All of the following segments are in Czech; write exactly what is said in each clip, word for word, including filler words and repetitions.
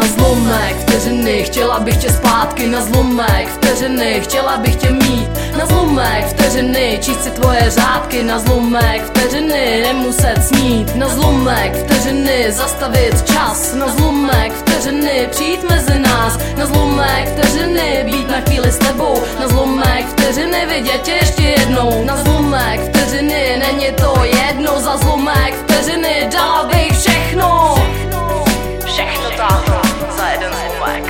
zlomek vteřiny, chtěla bych tě zpátky. Na zlomek vteřiny, chtěla bych tě mít. Na zlomek vteřiny, číst si tvoje řádky. Na zlomek vteřiny, nemuset snít. Na zlomek vteřiny, zastavit čas. Na zlomek vteřiny, přijít mezi nás. Na zlomek vteřiny, být na chvíli s tebou. Na zlomek vteřiny, vidět tě ještě jednou. Na zlomek vteřiny, není to jedno. Za zlomek vteřiny, dala bych všechno. Všechno, táto, za jeden zlomek.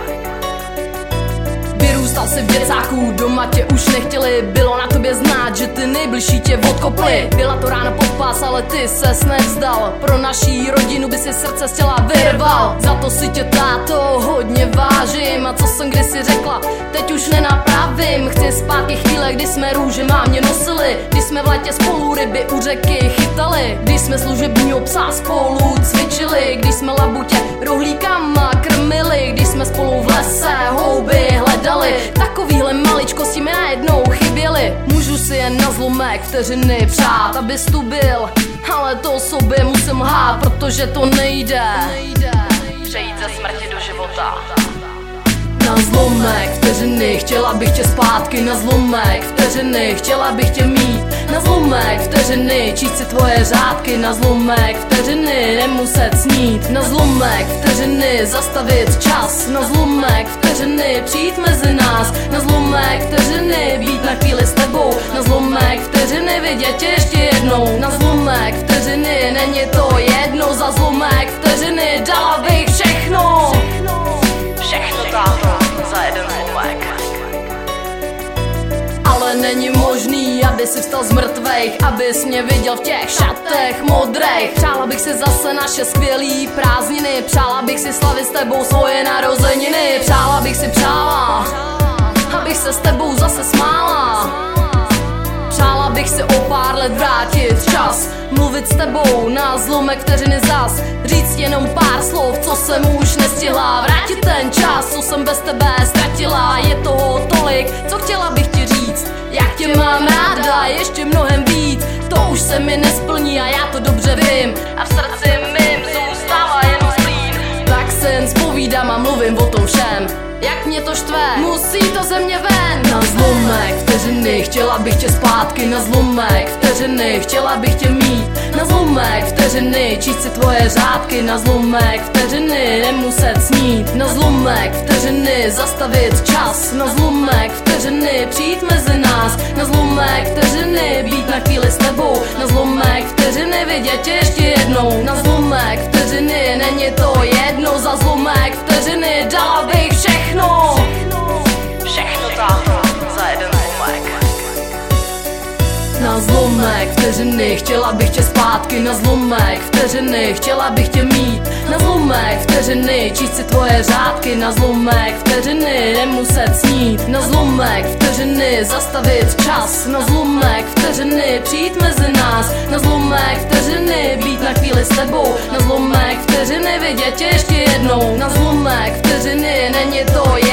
Vyrůstal si v děcáku, doma tě už nechtěli. Bylo na tobě znát, že ty nejbližší tě odkopli. Byla to rána pod pás, ale ty ses nevzdal. Pro naší rodinu by si srdce z těla vyrval. Za to si tě, táto, hodně vážím. A co jsem kdysi řekla, teď už nenapravím. Chci zpátky chvíle, kdy jsme růže mámě nosili. Když jsme v létě spolu ryby u řeky chytali. Když jsme služebního psa spolu cvičili. Když jsme labutě rohlíkama krmili. Když jsme spolu v lese houby hledali. Takovýhle maličkosti mi najednou chyběly. Můžu si jen na zlomek vteřiny přát, abys tu byl, ale to sobě musím lhát, protože to nejde přejít ze smrti do života. Na zlomek vteřiny, chtěla bych tě zpátky. Na zlomek vteřiny, chtěla bych tě mít. Na zlomek vteřiny, číst si tvoje řádky. Na zlomek vteřiny, nemuset snít. Na zlomek vteřiny, zastavit čas. Na zlomek vteřiny, přijít mezi nás. Na zlomek vteřiny, být na chvíli s tebou. Na zlomek vteřiny, vidět tě ještě jednou. Na zlomek vteřiny, není to jedno. Za zlomek vteřiny, dala bych všechno. Všechno, táto, za jeden zlomek. Ale není možný, aby si vstal z mrtvejch, abys mě viděl v těch šatech modrejch. Přála bych si zase naše skvělý prázdniny. Přála bych si slavit s tebou svoje narozeniny. Přála bych si přála, abych se s tebou zase smála. Přála bych si o pár let vrátit čas, mluvit s tebou na zlomek vteřiny zas. Říct jenom pár slov, co jsem už nestihla. Vrátit ten čas, co jsem bez tebe ztratila. Je toho tolik, co chtěla bych ti říct. Jak tě mám ráda, ještě mnohem víc. To už se mi nesplní a já to dobře vím. A v srdci mým zůstává jenom splín. Tak se jen zpovídám a mluvím o tom všem. Jak mě to štve, musí to ze mě ven. Na zlomek vteřiny, chtěla bych tě zpátky. Na zlomek vteřiny, chtěla bych tě mít. Na zlomek vteřiny, číst si tvoje řádky. Na zlomek vteřiny, nemuset snít. Na zlomek vteřiny, zastavit čas. Na zlomek vteřiny, přijít mezi nás. Na zlomek vteřiny, být na chvíli s tebou. Na zlomek vteřiny, vidět tě ještě jednou. Na zlomek vteřiny, není to jedno. Za zlomek vteřiny, dala bych všechno. Všechno, táto, za jeden zlomek. Na zlomek vteřiny, chtěla bych tě zpátky. Na zlomek vteřiny, chtěla bych tě mít. Na zlomek vteřiny, číst si tvoje řádky. Na zlomek vteřiny, nemuset snít. Na zlomek vteřiny, zastavit čas. Na zlomek vteřiny, přijít mezi nás. Na zlomek vteřiny, být na chvíli s tebou. Na zlomek vteřiny, vidět tě ještě jednou. Na zlomek vteřiny, není to